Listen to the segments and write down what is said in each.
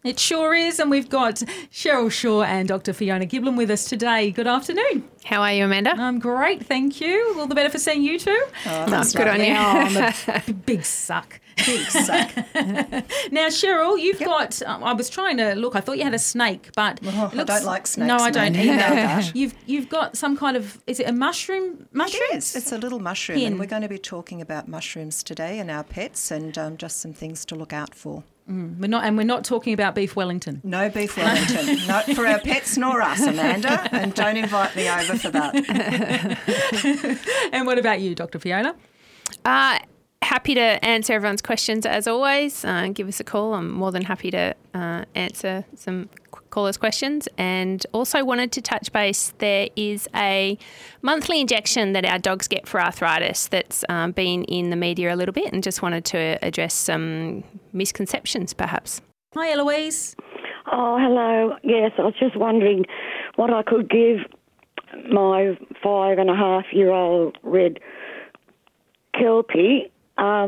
It sure is, and we've got Cheryl Shaw and Dr. Fiona Giblin with us today. Good afternoon. How are you, Amanda? I'm great, thank you. All the better for seeing you too. Oh, that's good on you. I'm a big suck. Big suck. Now, Cheryl, you've got, I was trying to look, I thought you had a snake, but I don't like snakes. No, I don't Amanda. either. You've got some kind of, is it a mushroom? Mushrooms? It is. It's a little mushroom, and we're going to be talking about mushrooms today and our pets, and just some things to look out for. We're not talking about beef Wellington. No beef Wellington, not for our pets nor us, Amanda, and don't invite me over for that. And what about you, Dr. Fiona? Happy to answer everyone's questions as always. Give us a call. I'm more than happy to answer some callers' questions. And also wanted to touch base, there is a monthly injection that our dogs get for arthritis that's been in the media a little bit, and just wanted to address some misconceptions perhaps. Hi, Eloise. Oh, hello. Yes, I was just wondering what I could give my 5.5-year-old red Kelpie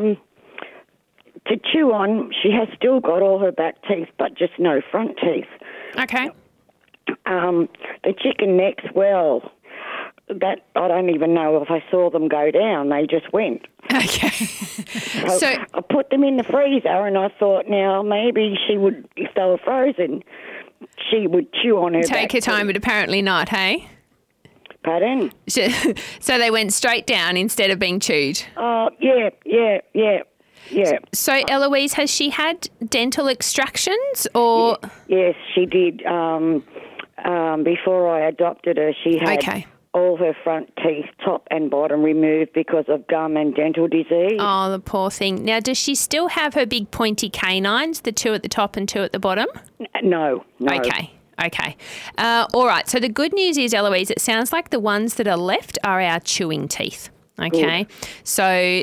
to chew on. She has still got all her back teeth, but just no front teeth. Okay. The chicken necks, well, that I don't even know if I saw them go down. They just went. Okay. So I put them in the freezer, and I thought, now maybe she would, if they were frozen, she would chew on her Take her time, but apparently not, hey? Pardon? So they went straight down instead of being chewed? Yeah. So, Eloise, has she had dental extractions or...? Yes, she did. Before I adopted her, she had all her front teeth, top and bottom, removed because of gum and dental disease. Oh, the poor thing. Now, does she still have her big pointy canines, the 2 at the top and 2 at the bottom? No. Okay. All right. So the good news is, Eloise, it sounds like the ones that are left are our chewing teeth. Okay. Good. So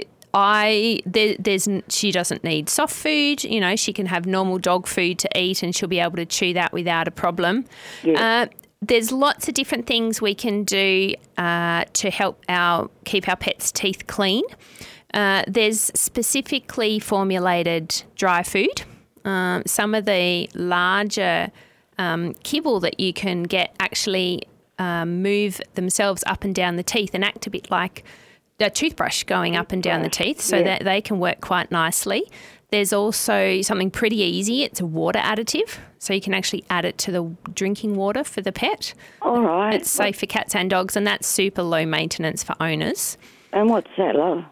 she doesn't need soft food. You know, she can have normal dog food to eat, and she'll be able to chew that without a problem. Yes. There's lots of different things we can do to help keep our pets' teeth clean. There's specifically formulated dry food. Some of the larger kibble that you can get actually move themselves up and down the teeth and act a bit like a toothbrush going up and down the teeth, so that they can work quite nicely. There's also something pretty easy. It's a water additive, so you can actually add it to the drinking water for the pet. All right. It's safe for cats and dogs, and that's super low maintenance for owners. And what's that, love?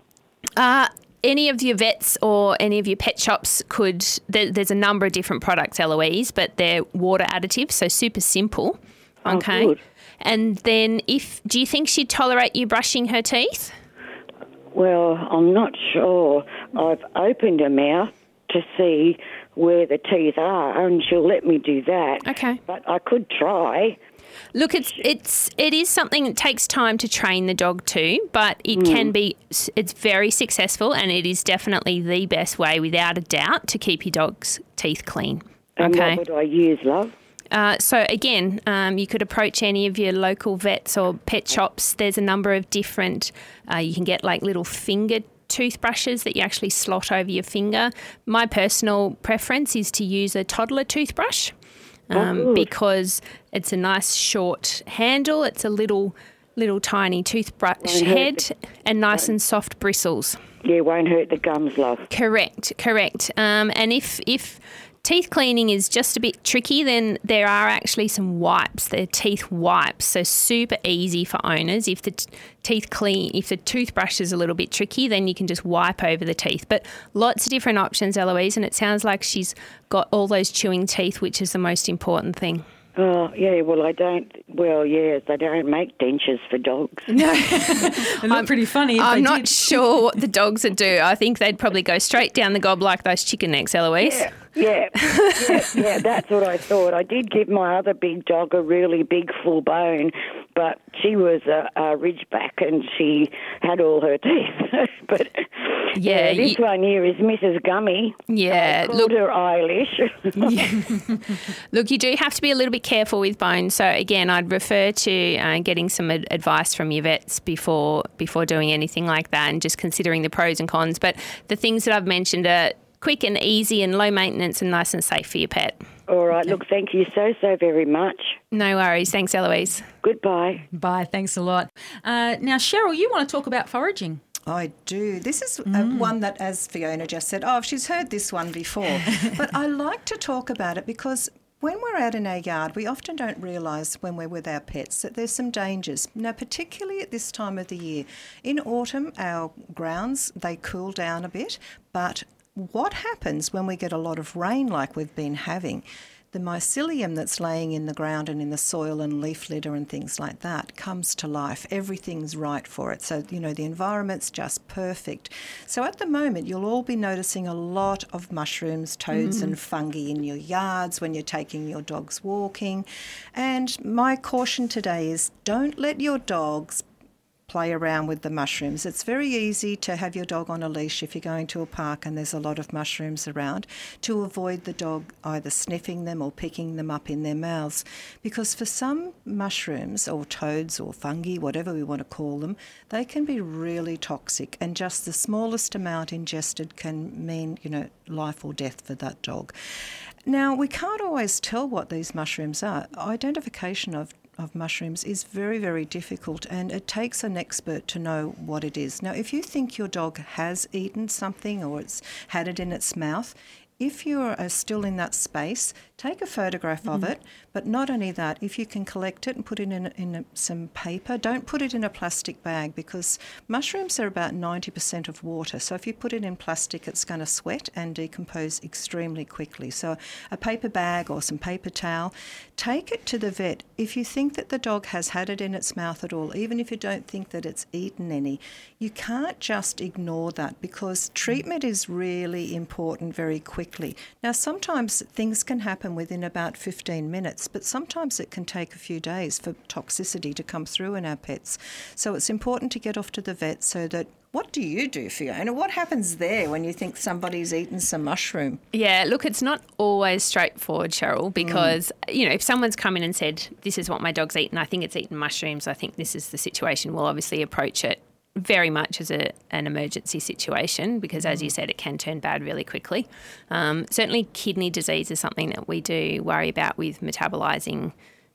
Any of your vets or any of your pet shops could... There's a number of different products, Eloise, but they're water additives, so super simple. Okay. Oh, good. And then do you think she'd tolerate you brushing her teeth? Well, I'm not sure. I've opened her mouth to see where the teeth are, and she'll let me do that. Okay. But I could try. Look, it is something that takes time to train the dog to, but it can be, it's very successful, and it is definitely the best way, without a doubt, to keep your dog's teeth clean. And what would I use, love? So again, you could approach any of your local vets or pet shops. There's a number of different, you can get like little finger toothbrushes that you actually slot over your finger. My personal preference is to use a toddler toothbrush because it's a nice short handle. It's a little tiny toothbrush head and nice and soft bristles. Yeah, won't hurt the gums, love. Correct. And if teeth cleaning is just a bit tricky, then there are actually some wipes. They're teeth wipes, so super easy for owners. If the if the toothbrush is a little bit tricky, then you can just wipe over the teeth. But lots of different options, Eloise, and it sounds like she's got all those chewing teeth, which is the most important thing. Oh, yeah, they don't make dentures for dogs. No. It looked pretty funny. I'm not sure what the dogs would do. I think they'd probably go straight down the gob like those chicken necks, Eloise. Yeah, that's what I thought. I did give my other big dog a really big full bone, but she was a ridgeback and she had all her teeth. But this one here is Mrs. Gummy. Yeah, I called her Eilish. Look, you do have to be a little bit careful with bones. So again, I'd refer to getting some advice from your vets before doing anything like that, and just considering the pros and cons. But the things that I've mentioned are quick and easy and low maintenance and nice and safe for your pet. All right. Okay. Look, thank you so very much. No worries. Thanks, Eloise. Goodbye. Bye. Thanks a lot. Now, Cheryl, you want to talk about foraging? I do. This is one that, as Fiona just said, she's heard this one before. But I like to talk about it because when we're out in our yard, we often don't realise when we're with our pets that there's some dangers. Now, particularly at this time of the year. In autumn, our grounds, they cool down a bit. But what happens when we get a lot of rain like we've been having? The mycelium that's laying in the ground and in the soil and leaf litter and things like that comes to life. Everything's right for it. So, the environment's just perfect. So at the moment, you'll all be noticing a lot of mushrooms, toads and fungi in your yards when you're taking your dogs walking. And my caution today is don't let your dogs play around with the mushrooms. It's very easy to have your dog on a leash if you're going to a park and there's a lot of mushrooms around, to avoid the dog either sniffing them or picking them up in their mouths. Because for some mushrooms or toads or fungi, whatever we want to call them, they can be really toxic, and just the smallest amount ingested can mean, life or death for that dog. Now, we can't always tell what these mushrooms are. Identification of mushrooms is very, very difficult, and it takes an expert to know what it is. Now, if you think your dog has eaten something or it's had it in its mouth, if you're still in that space, take a photograph of it. But not only that, if you can collect it and put it in some paper, don't put it in a plastic bag, because mushrooms are about 90% of water. So if you put it in plastic, it's going to sweat and decompose extremely quickly. So a paper bag or some paper towel, take it to the vet. If you think that the dog has had it in its mouth at all, even if you don't think that it's eaten any, you can't just ignore that, because treatment is really important very quickly. Now, sometimes things can happen within about 15 minutes, but sometimes it can take a few days for toxicity to come through in our pets. So it's important to get off to the vet so that. What do you do, Fiona? What happens there when you think somebody's eaten some mushroom? Yeah, look, it's not always straightforward, Cheryl, because, if someone's come in and said, this is what my dog's eaten, I think it's eaten mushrooms, I think this is the situation, we'll obviously approach it very much as an emergency situation, because, as you said, it can turn bad really quickly. Certainly kidney disease is something that we do worry about with metabolising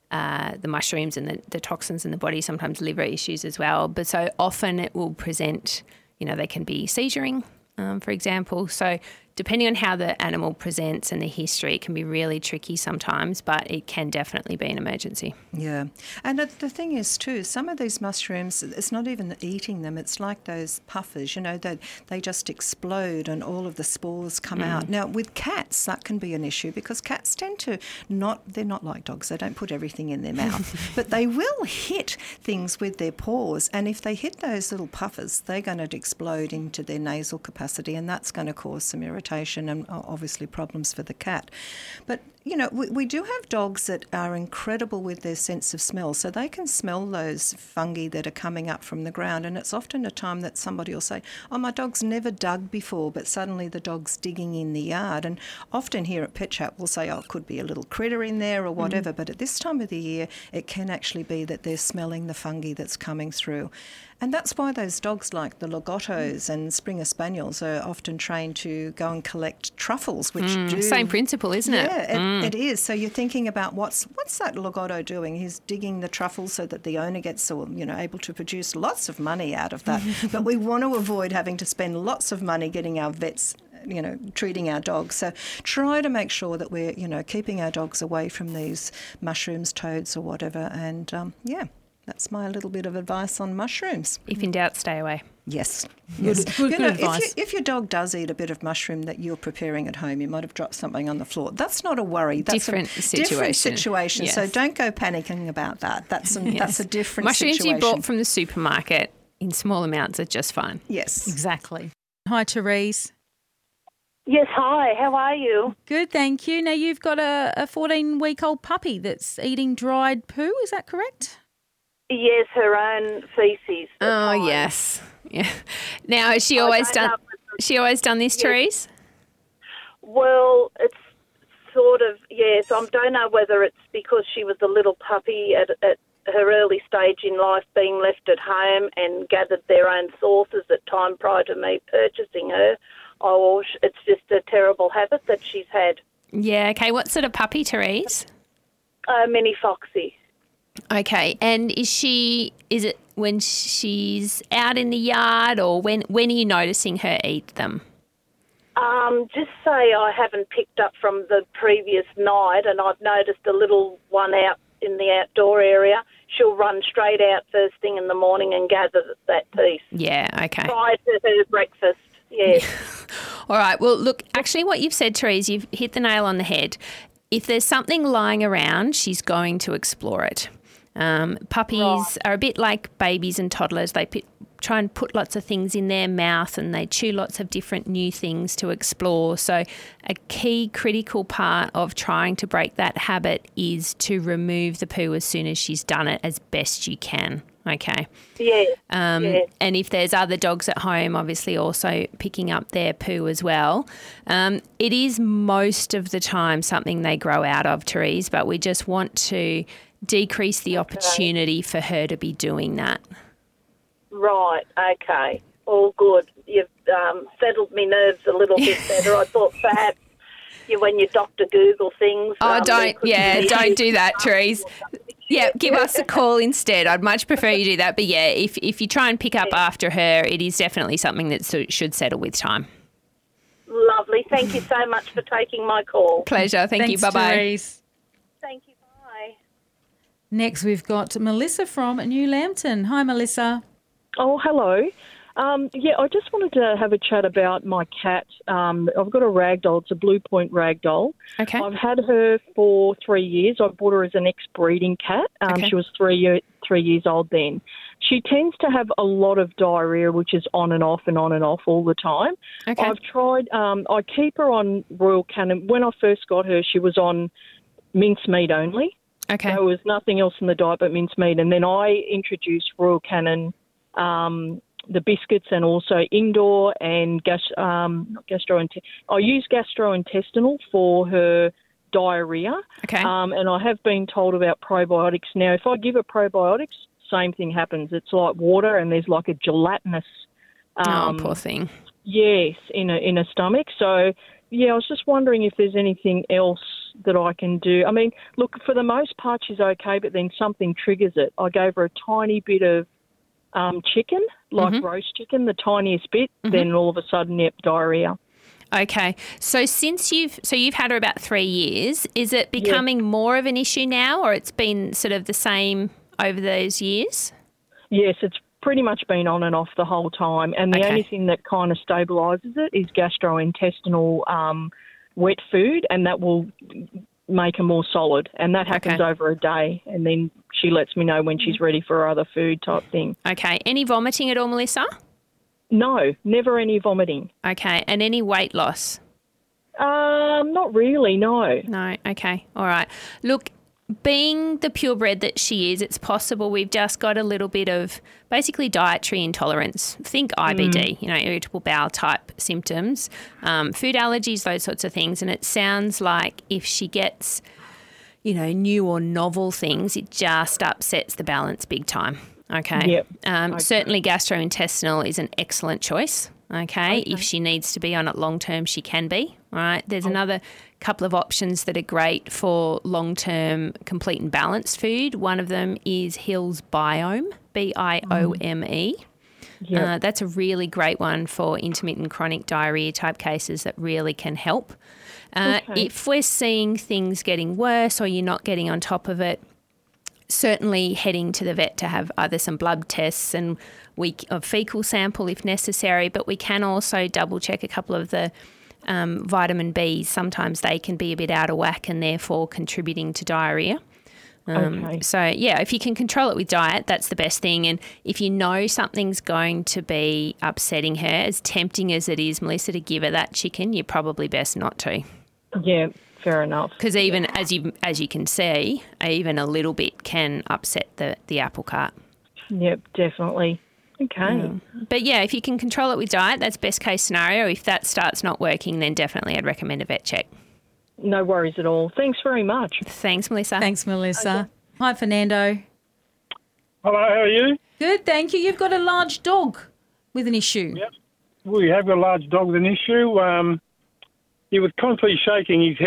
the mushrooms and the toxins in the body, sometimes liver issues as well. But so often it will present, they can be seizuring, for example. So depending on how the animal presents and the history, it can be really tricky sometimes, but it can definitely be an emergency. Yeah. And the thing is too, some of these mushrooms, it's not even eating them, it's like those puffers, that they just explode and all of the spores come out. Now, with cats, that can be an issue, because cats tend to they're not like dogs, they don't put everything in their mouth, but they will hit things with their paws, and if they hit those little puffers, they're going to explode into their nasal capacity, and that's going to cause some irritation and obviously problems for the cat. But, we do have dogs that are incredible with their sense of smell, so they can smell those fungi that are coming up from the ground, and it's often a time that somebody will say, oh, my dog's never dug before, but suddenly the dog's digging in the yard. And often here at Pet Chat we'll say, oh, it could be a little critter in there or whatever, but at this time of the year it can actually be that they're smelling the fungi that's coming through. And that's why those dogs like the Lagottos and Springer Spaniels are often trained to go and collect truffles, which do... Same principle, isn't it? Yeah, it is. So you're thinking about what's that Lagotto doing? He's digging the truffles so that the owner gets able to produce lots of money out of that. But we want to avoid having to spend lots of money getting our vets treating our dogs. So try to make sure that we're, keeping our dogs away from these mushrooms, toads or whatever. And, that's my little bit of advice on mushrooms. If in doubt, stay away. Yes. Good advice. If your dog does eat a bit of mushroom that you're preparing at home, you might have dropped something on the floor. That's not a worry. That's different situation. Yes. So don't go panicking about that. That's a different mushrooms situation. you bought from the supermarket in small amounts are just fine. Yes. Exactly. Hi, Therese. Yes, hi. How are you? Good, thank you. Now, you've got a 14-week-old puppy that's eating dried poo, is that correct? Yes, her own feces. Oh, yes. Yeah. Now, has she always done this, Yes. Therese? Well, it's sort of, yes. I don't know whether it's because she was a little puppy at her early stage in life, being left at home and gathered their own sources at time prior to me purchasing her, or it's just a terrible habit that she's had. Yeah, okay. What sort of puppy, Therese? Mini Foxy. Okay, and is it when she's out in the yard, or when are you noticing her eat them? Just say I haven't picked up from the previous night and I've noticed a little one out in the outdoor area. She'll run straight out first thing in the morning and gather that piece. Yeah, okay. Prior to her breakfast, yeah. All right, well, look, actually what you've said, Therese, you've hit the nail on the head. If there's something lying around, she's going to explore it. Puppies are a bit like babies and toddlers. They try and put lots of things in their mouth and they chew lots of different new things to explore. So a key critical part of trying to break that habit is to remove the poo as soon as she's done it as best you can. Okay. Yeah. And if there's other dogs at home, obviously also picking up their poo as well. It is most of the time something they grow out of, Therese, but we just want to decrease the opportunity for her to be doing that. Right, okay. All good. You've settled me nerves a little bit better. I thought perhaps when you Dr. Google things... don't do that, Therese. Yeah, give us a call instead. I'd much prefer you do that. But yeah, if you try and pick up after her, it is definitely something that should settle with time. Lovely. Thank you so much for taking my call. Pleasure. Thank you. Bye-bye. Therese. Thank you. Bye. Next, we've got Melissa from New Lambton. Hi, Melissa. Oh, hello. I just wanted to have a chat about my cat. I've got a ragdoll. It's a Blue Point ragdoll. Okay. I've had her for 3 years. I bought her as an ex-breeding cat. Okay. She was 3 years old then. She tends to have a lot of diarrhea, which is on and off all the time. Okay. I've tried, I keep her on Royal Canin. When I first got her, she was on mincemeat only. Okay. There was nothing else in the diet but mincemeat. And then I introduced Royal Canin, the biscuits, and also indoor and I use gastrointestinal for her diarrhea. Okay. And I have been told about probiotics. Now, if I give her probiotics, same thing happens. It's like water and there's like a gelatinous... poor thing. Yes, in a stomach. So, yeah, I was just wondering if there's anything else that I can do. I mean, look, for the most part she's okay, but then something triggers it. I gave her a tiny bit of chicken, like roast chicken, the tiniest bit, then all of a sudden, diarrhea. Okay. So you've had her about 3 years, is it becoming more of an issue now, or it's been sort of the same over those years? Yes, it's pretty much been on and off the whole time. And the only thing that kind of stabilises it is gastrointestinal wet food, and that will make her more solid. And that happens over a day. And then she lets me know when she's ready for other food type thing. Okay. Any vomiting at all, Melissa? No, never any vomiting. Okay. And any weight loss? Not really, no. No. Okay. All right. Look, being the purebred that she is, it's possible we've just got a little bit of basically dietary intolerance. Think IBD, irritable bowel type symptoms, food allergies, those sorts of things. And it sounds like if she gets, new or novel things, it just upsets the balance big time. Okay. Yep. Certainly gastrointestinal is an excellent choice. Okay. If she needs to be on it long term, she can be. All right. There's another couple of options that are great for long-term complete and balanced food. One of them is Hill's Biome, Biome. Yep. That's a really great one for intermittent chronic diarrhea type cases that really can help. If we're seeing things getting worse or you're not getting on top of it, certainly heading to the vet to have either some blood tests and a fecal sample if necessary, but we can also double check a couple of the vitamin Bs. Sometimes they can be a bit out of whack and therefore contributing to diarrhea. So, if you can control it with diet, that's the best thing. And if you know something's going to be upsetting her, as tempting as it is, Melissa, to give her that chicken, you're probably best not to. Yeah, fair enough. Because even as you can see, even a little bit can upset the apple cart. Yep, definitely. Okay. But yeah, if you can control it with diet, that's best case scenario. If that starts not working, then definitely I'd recommend a vet check. No worries at all. Thanks very much. Thanks, Melissa. Thanks, Melissa. Okay. Hi, Fernando. Hello, how are you? Good, thank you. You've got a large dog with an issue. Yep. We have got a large dog with an issue. He was constantly shaking his head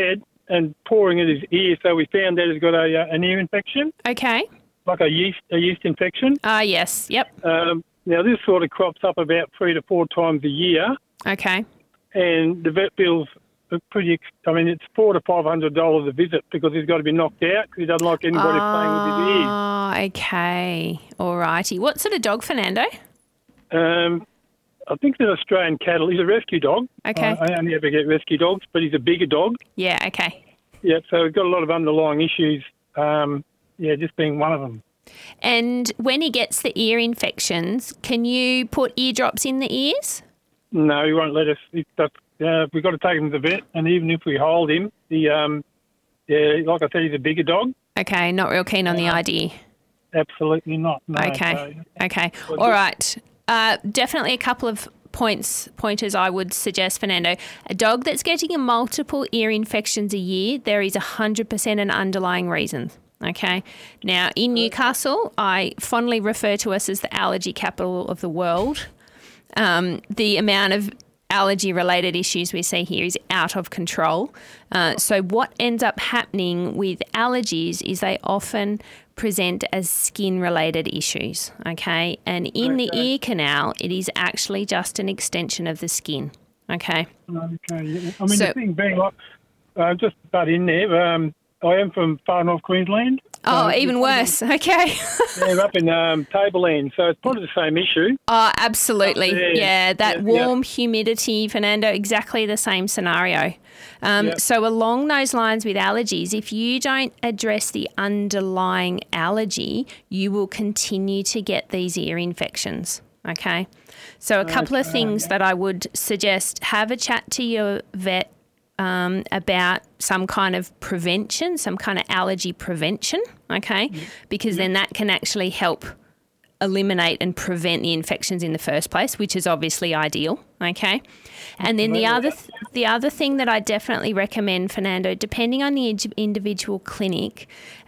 and pouring in his ear. So we found that he's got an ear infection, Okay. like a yeast infection. Yes. Yep. Now, this sort of crops up about 3 to 4 times a year, Okay. and the vet bills are pretty. I mean, it's $400 to $500 a visit because he's got to be knocked out because he doesn't like anybody playing with his ears. Okay. All righty. What sort of dog, Fernando? I think it's an Australian cattle. He's a rescue dog. Okay. I only ever get rescue dogs, but he's a bigger dog. Yeah. Okay. Yeah, so he's got a lot of underlying issues. Just being one of them. And when he gets the ear infections, can you put eardrops in the ears? No, he won't let us. We've got to take him to the vet, and even if we hold him, like I said, he's a bigger dog. Okay. Not real keen on the idea. Absolutely not. No. Okay. Okay. All right. Definitely a couple of pointers I would suggest, Fernando. A dog that's getting multiple ear infections a year, there is 100% an underlying reason. Okay. Now, in Newcastle, I fondly refer to us as the allergy capital of the world. The amount of allergy-related issues we see here is out of control. So what ends up happening with allergies is they often present as skin-related issues, okay? And in the ear canal, it is actually just an extension of the skin, okay? Okay. Yeah. I mean, the thing being, like, just butt in there, I am from far north Queensland. Oh, even worse. Okay. Yeah, up in Tableland, so it's probably the same issue. Oh, absolutely. Yeah, that warm yeah. humidity, Fernando, exactly the same scenario. So along those lines with allergies, if you don't address the underlying allergy, you will continue to get these ear infections. Okay. So a couple of things that I would suggest: have a chat to your vet about some kind of prevention, some kind of allergy prevention, okay? Because then that can actually help eliminate and prevent the infections in the first place, which is obviously ideal, okay? And then the other thing that I definitely recommend, Fernando, depending on the individual clinic,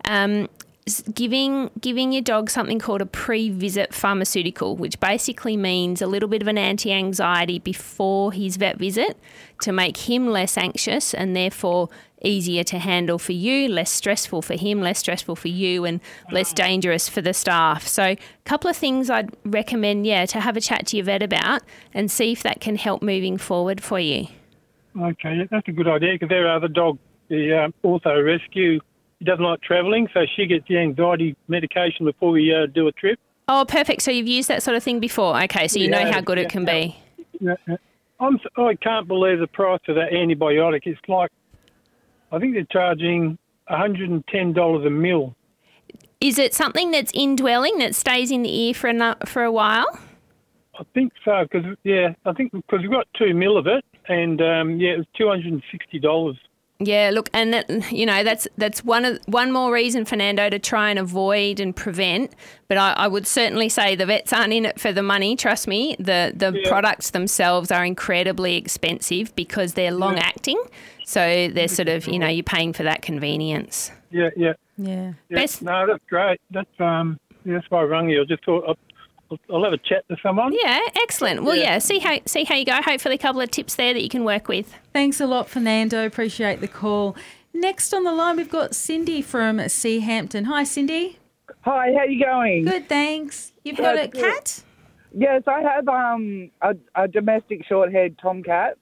giving your dog something called a pre-visit pharmaceutical, which basically means a little bit of an anti-anxiety before his vet visit to make him less anxious and therefore easier to handle for you, less stressful for him, less stressful for you, and less dangerous for the staff. So a couple of things I'd recommend, to have a chat to your vet about and see if that can help moving forward for you. Okay, that's a good idea because there are other dogs, also a rescue. He doesn't like travelling, so she gets the anxiety medication before we do a trip. Oh, perfect. So you've used that sort of thing before. Okay, so you know how good it can be. Yeah. I can't believe the price of that antibiotic. It's like, I think they're charging $110 a mil. Is it something that's indwelling that stays in the ear for a while? I think so, because we've got 2 mil of it, and it was $260. Yeah, look, and that's one more reason, Fernando, to try and avoid and prevent. But I would certainly say the vets aren't in it for the money. Trust me, the products themselves are incredibly expensive because they're long acting. So they're sort of, you're paying for that convenience. Yeah. Yeah. No, that's great. That's that's why I rang you. I just thought I'll have a chat to someone. Yeah, excellent. Well, see how you go. Hopefully a couple of tips there that you can work with. Thanks a lot, Fernando. Appreciate the call. Next on the line, we've got Cindy from Seahampton. Hi, Cindy. Hi, how you going? Good, thanks. You've got a cat? Yes, I have a domestic short-haired tomcat.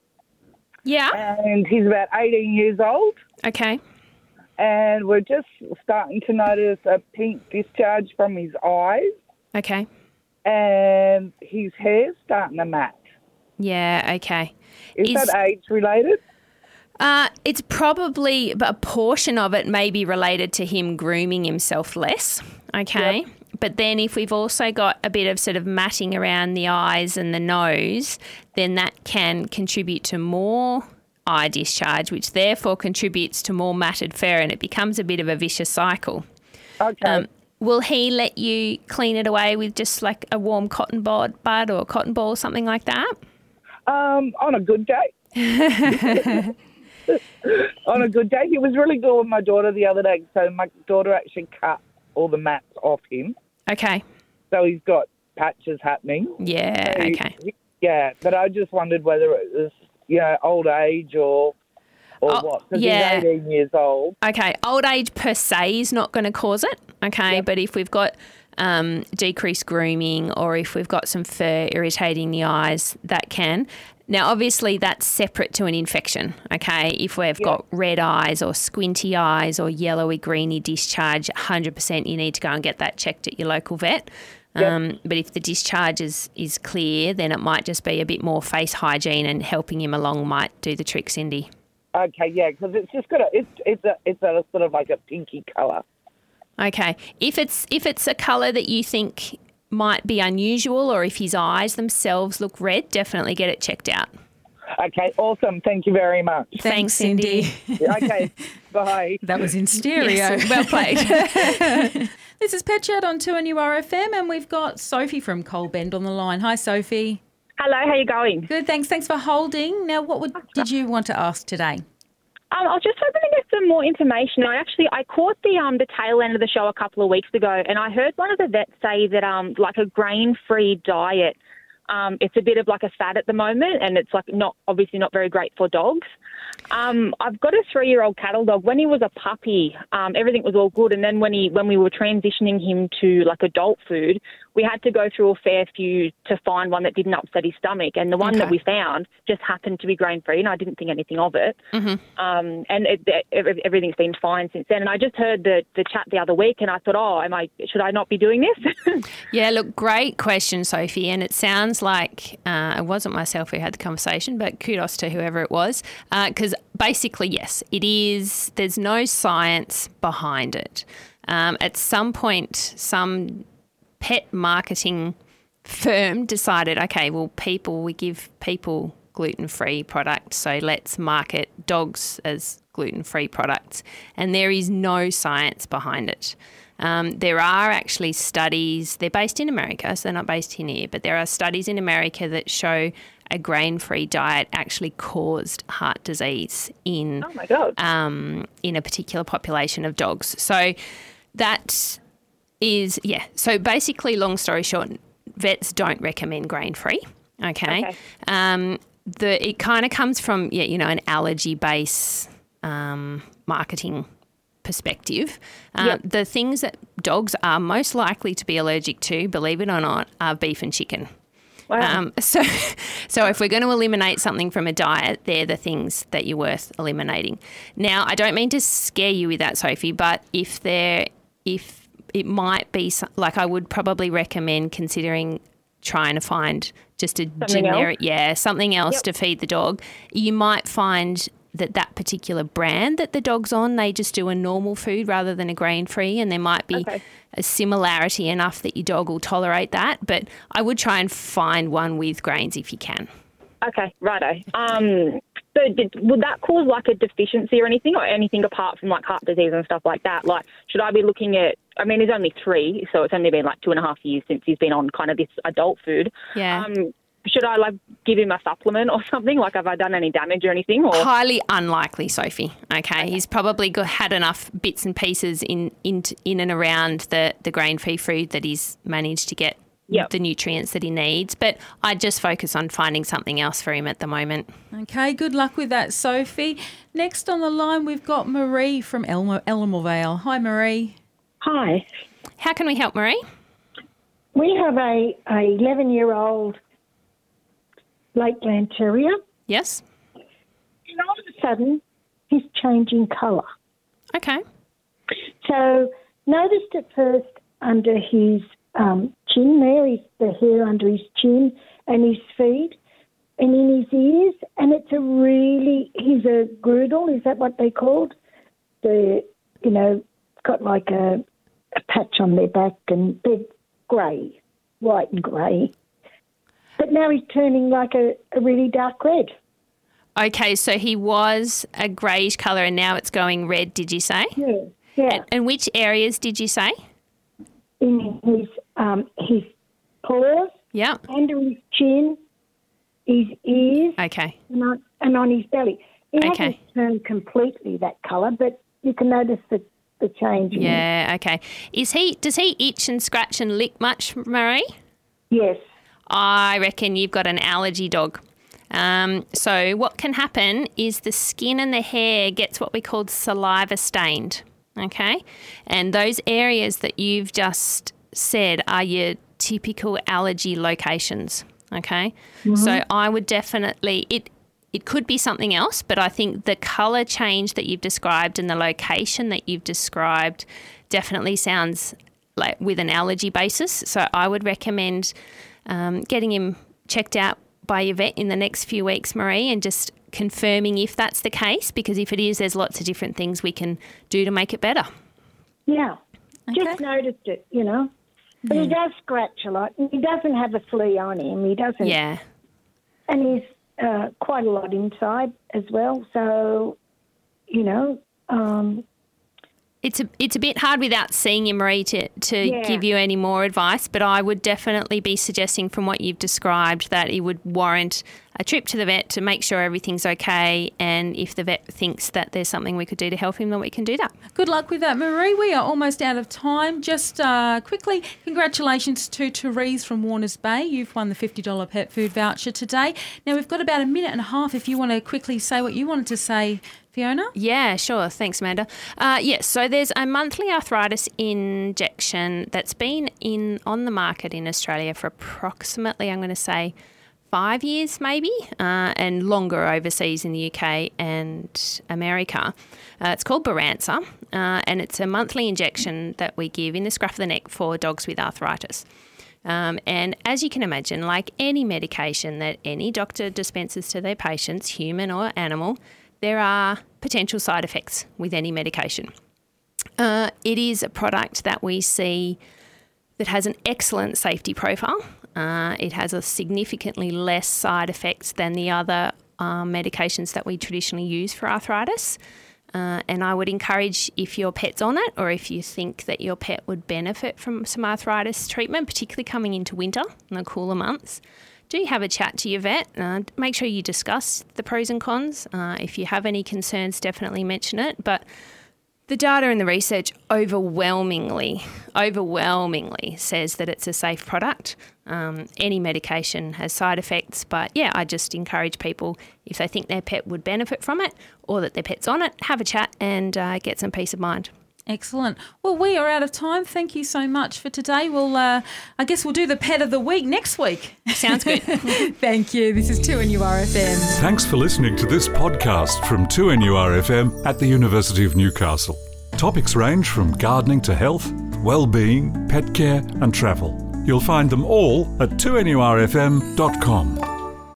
Yeah. And he's about 18 years old. Okay. And we're just starting to notice a pink discharge from his eyes. Okay. And his hair's starting to mat. Yeah, okay. Is that age-related? It's probably, but a portion of it may be related to him grooming himself less, okay? Yep. But then if we've also got a bit of sort of matting around the eyes and the nose, then that can contribute to more eye discharge, which therefore contributes to more matted fur, and it becomes a bit of a vicious cycle. Okay. Will he let you clean it away with just like a warm cotton bud or a cotton ball, something like that? On a good day. On a good day. He was really good with my daughter the other day, so my daughter actually cut all the mats off him. Okay. So he's got patches happening. Yeah, so okay. But I just wondered whether it was, old age or... or what? Because he's 18 years old. Okay, old age per se is not going to cause it, okay? But if we've got decreased grooming or if we've got some fur irritating the eyes, that can. Now, obviously, that's separate to an infection, okay? If we've got red eyes or squinty eyes or yellowy, greeny discharge, 100% you need to go and get that checked at your local vet. But if the discharge is clear, then it might just be a bit more face hygiene, and helping him along might do the trick, Cindy. Okay, yeah, because it's just got it's a sort of like a pinky colour. Okay, if it's a colour that you think might be unusual, or if his eyes themselves look red, definitely get it checked out. Okay, awesome. Thank you very much. Thanks, Cindy. Okay, bye. That was in stereo. Yes, well played. This is Pet Chat on 2NURFM, and we've got Sophie from Coalbend on the line. Hi, Sophie. Hello, how you going? Good, thanks. Thanks for holding. Now, did you want to ask today? I was just hoping to get some more information. I caught the tail end of the show a couple of weeks ago, and I heard one of the vets say that like a grain-free diet, it's a bit of like a fad at the moment, and it's like obviously not very great for dogs. I've got a 3-year-old cattle dog. When he was a puppy, everything was all good, and then when we were transitioning him to like adult food, we had to go through a fair few to find one that didn't upset his stomach, and the one that we found just happened to be grain-free, and I didn't think anything of it. Mm-hmm. And everything's been fine since then. And I just heard the chat the other week, and I thought, should I not be doing this? Yeah, look, great question, Sophie, and it sounds like it wasn't myself who had the conversation, but kudos to whoever it was, because basically, yes, it is. There's no science behind it. At some point, some pet marketing firm decided, okay, well, we give people gluten-free products, so let's market dogs as gluten-free products. And there is no science behind it. There are actually studies, they're based in America, so they're not based in here, but there are studies in America that show a grain-free diet actually caused heart disease in a particular population of dogs. So that is, so basically, long story short, vets don't recommend grain-free, okay? It kind of comes from, an allergy-based marketing perspective. The things that dogs are most likely to be allergic to, believe it or not, are beef and chicken. Wow. So if we're going to eliminate something from a diet, they're the things that you're worth eliminating. Now, I don't mean to scare you with that, Sophie, but if it might be, like, I would probably recommend considering trying to find just a something else to feed the dog. You might find that particular brand that the dog's on, they just do a normal food rather than a grain-free, and there might be a similarity enough that your dog will tolerate that. But I would try and find one with grains if you can. Okay, righto. So would that cause like a deficiency or anything apart from like heart disease and stuff like that? Like, should I be looking at, he's only 3, so it's only been like 2.5 years since he's been on kind of this adult food. Yeah. Should I like give him a supplement or something? Like, have I done any damage or anything? Or? Highly unlikely, Sophie. Okay, he's probably had enough bits and pieces in and around the grain-free food that he's managed to get the nutrients that he needs. But I'd just focus on finding something else for him at the moment. Okay, good luck with that, Sophie. Next on the line, we've got Marie from Elmer Vale. Hi, Marie. Hi. How can we help, Marie? We have a 11-year-old Lakeland Terrier. Yes. And all of a sudden, he's changing colour. Okay. So noticed at first under his chin there, the hair under his chin and his feet and in his ears, and he's a groodle, is that what they called? Got like a patch on their back, and they're grey, white and grey. But now he's turning like a really dark red. Okay, so he was a greyish colour and now it's going red, did you say? Yeah. And which areas did you say? In his paws, under his chin, his ears, and on his belly. He hasn't turned completely that colour, but you can notice the change. Yeah, okay. Does he itch and scratch and lick much, Marie? Yes. I reckon you've got an allergy dog. So what can happen is the skin and the hair gets what we call saliva stained, okay? And those areas that you've just said are your typical allergy locations, okay? Mm-hmm. So I would definitely, it could be something else, but I think the colour change that you've described and the location that you've described definitely sounds like with an allergy basis. So I would recommend getting him checked out by your vet in the next few weeks, Marie, and just confirming if that's the case, because if it is, there's lots of different things we can do to make it better. Yeah, Okay. just noticed it, you know. But he does scratch a lot. He doesn't have a flea on him. He doesn't. Yeah. And he's quite a lot inside as well. So, you know. It's a bit hard without seeing you, Marie, to give you any more advice, but I would definitely be suggesting from what you've described that it would warrant a trip to the vet to make sure everything's okay, and if the vet thinks that there's something we could do to help him, then we can do that. Good luck with that, Marie. We are almost out of time. Just quickly, congratulations to Therese from Warners Bay. You've won the $50 pet food voucher today. Now, we've got about a minute and a half if you want to quickly say what you wanted to say, Fiona? Yeah, sure. Thanks, Amanda. Yes, so there's a monthly arthritis injection that's been on the market in Australia for approximately, I'm going to say, 5 years maybe, and longer overseas in the UK and America. It's called Baranza, and it's a monthly injection that we give in the scruff of the neck for dogs with arthritis. And as you can imagine, like any medication that any doctor dispenses to their patients, human or animal, there are potential side effects with any medication. It is a product that we see that has an excellent safety profile. It has a significantly less side effects than the other medications that we traditionally use for arthritis. And I would encourage, if your pet's on it or if you think that your pet would benefit from some arthritis treatment, particularly coming into winter in the cooler months, do have a chat to your vet. Make sure you discuss the pros and cons. If you have any concerns, definitely mention it. But the data and the research overwhelmingly says that it's a safe product. Any medication has side effects, but yeah, I just encourage people, if they think their pet would benefit from it or that their pet's on it, have a chat and get some peace of mind. Excellent. Well, we are out of time. Thank you so much for today. We'll, I guess we'll do the pet of the week next week. Sounds good. Thank you. This is 2NURFM. Thanks for listening to this podcast from 2NURFM at the University of Newcastle. Topics range from gardening to health, well-being, pet care and travel. You'll find them all at 2NURFM.com.